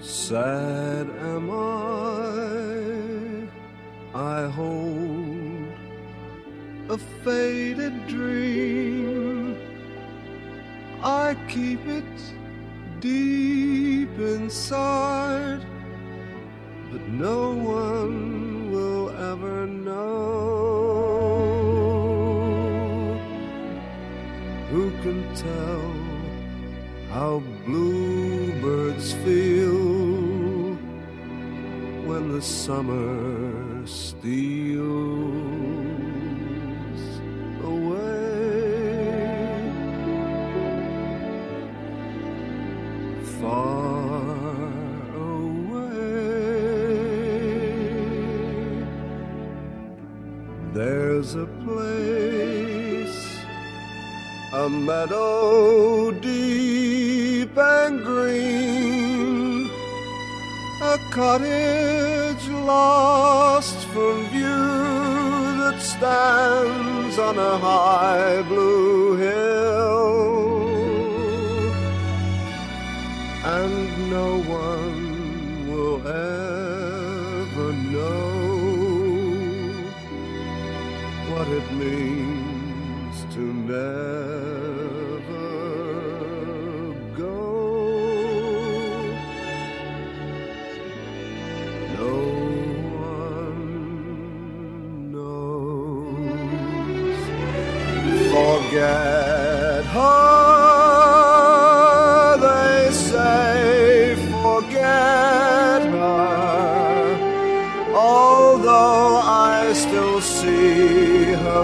Sad am I hold a faded dream. I keep it deep inside, but no one will ever know. Who can tell how bluebirds feel when the summer steals away? Far away, there's a place, a meadow deep and green, a cottage lost from view that stands on a high blue hill, and no one will ever know what it means to never go. No one knows. Forget her, they say, forget her, although I still see her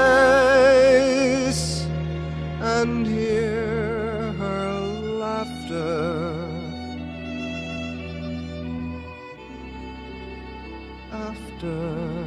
face and hear her laughter. After,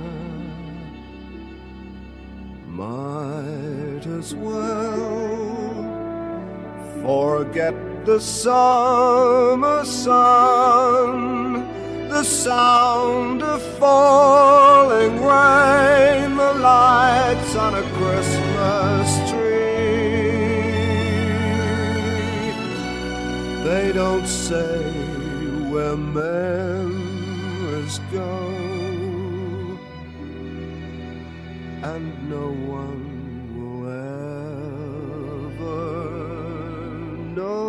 might as well forget the summer sun, the sound of falling rain, the lights on a Christmas tree. They don't say where memories go, and no one will ever know.